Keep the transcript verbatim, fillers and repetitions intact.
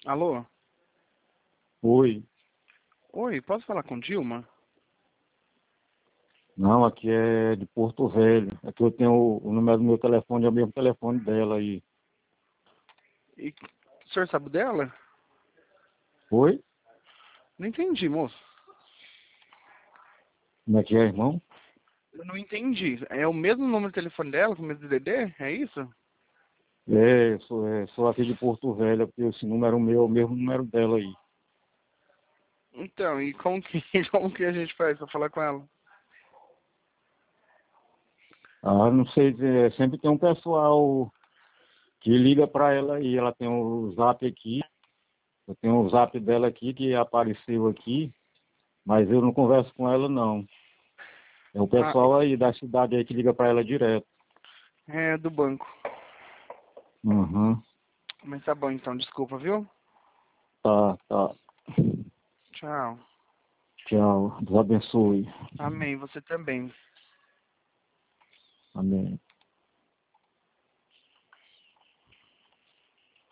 Alô? Oi. Oi, posso falar com Dilma? Não, aqui é de Porto Velho. Aqui eu tenho o, o número do meu telefone, é o mesmo telefone dela aí. E o senhor sabe dela? Oi? Não entendi, moço. Como é que é, irmão? Eu não entendi. É o mesmo número de telefone dela, com o mesmo D D? É isso? É, eu sou, é, sou aqui de Porto Velho, porque esse número meu é o mesmo número dela aí. Então, e como que, como que a gente faz pra falar com ela? Ah, não sei, é, sempre tem um pessoal que liga pra ela aí. Ela tem o zap aqui, eu tenho o zap dela aqui que apareceu aqui, mas eu não converso com ela não. É o Ah, pessoal aí da cidade aí que liga pra ela direto. é do banco. Uhum. Mas tá bom então, desculpa, viu? Tá, tá. Tchau. Tchau. Deus abençoe. Amém, você também. Amém.